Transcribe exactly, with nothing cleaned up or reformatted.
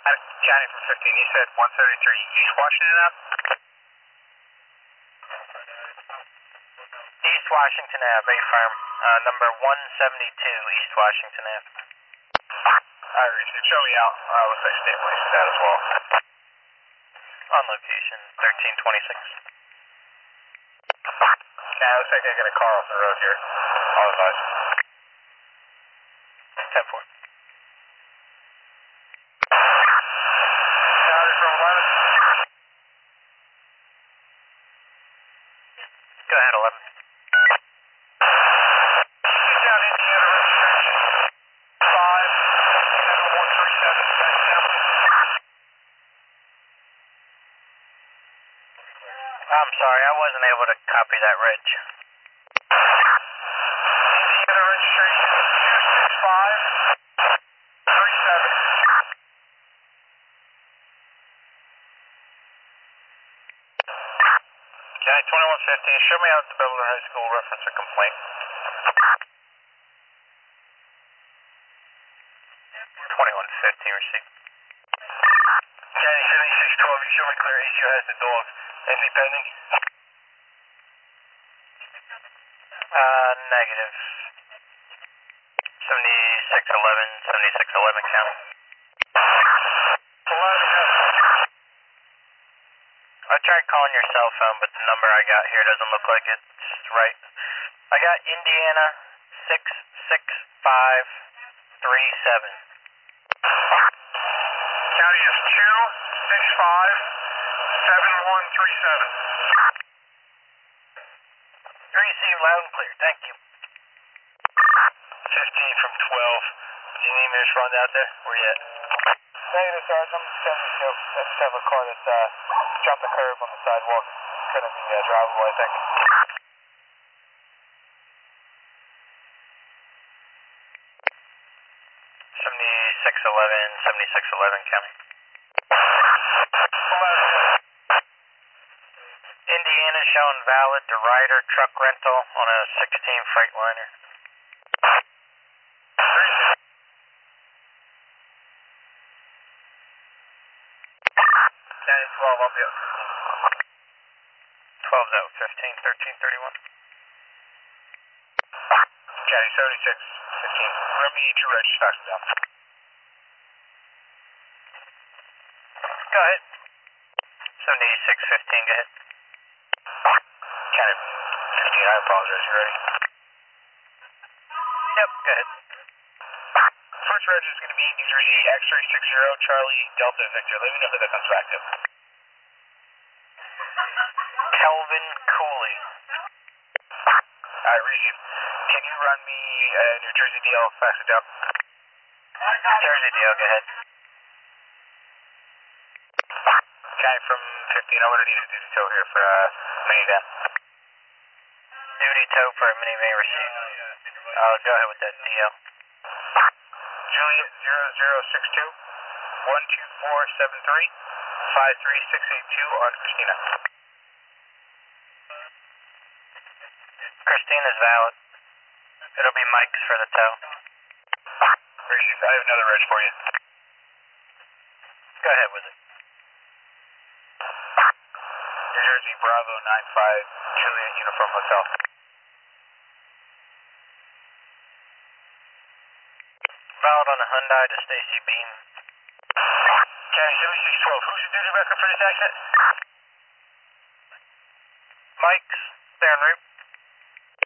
Johnny from fifteen, you said one seventy-three East Washington Ave? East Washington Ave, A-Firm, uh, number one seventy-two East Washington Ave. Alright, Reese, show me out. Uh, looks like State Police is out as well. On location, thirteen twenty-six. Yeah, looks like they got a car off the road here. All advised. ten four. County from eleven. Go ahead, eleven. Down Indiana registration. five seven one three seven. Back down. I'm sorry, I wasn't able to copy that, Reg. Indiana registration two six five three seven. Johnny twenty-one fifteen, show me out the Belleville High School reference a complaint. twenty-one fifteen, receipt. Johnny seventy-six twelve, you show me clear. H U has the dog. Anything pending? Uh, negative. seventy-six eleven, seventy-six eleven count. eleven, yes. I tried calling your cell phone, but the number I got here doesn't look like it's right. I got Indiana six six five three seven. County is two six five seven one three seven. Receive loud and clear, thank you. fifteen from twelve. Do you need me to respond out there? Where you at? Negative, Sarge. I'm seventy-two. I just have a car that uh, jumped the curb on the sidewalk. Couldn't be uh, drivable, I think. seventy-six eleven, seventy-six eleven county. Indiana showing valid to Ryder truck rental on a sixteen Freightliner. County twelve, I'll be up. twelve out, fifteen, thirteen thirty-one. County seventy-six fifteen. Run me two reg stocks down. Go ahead. seventy-six fifteen, go ahead. County fifteen, I apologize. You ready? Yep, go ahead. First reg is going to be New Jersey X-ray six zero Charlie Delta Victor. Let me know that that comes back to. Kelvin Cooley. Alright, Reese. Can you run me uh, New Jersey D L, fax it down? Jersey deal, go ahead. County from fifteen, I'm going to need a duty tow here for uh, minivan. Duty tow for a minivan receipt. I'll go ahead with that D L. Juliet zero zero six two one two four seven three five three six eight two on Christina. Christina's valid. It'll be Mike's for the tow. Reese, I have another reg for you. Go ahead with it. New Jersey Bravo nine five Juliet Uniform Hotel. Valid on a Hyundai to Stacy Beam. County seventy-six twelve, who's the duty record for this accident? Mike's, there en route.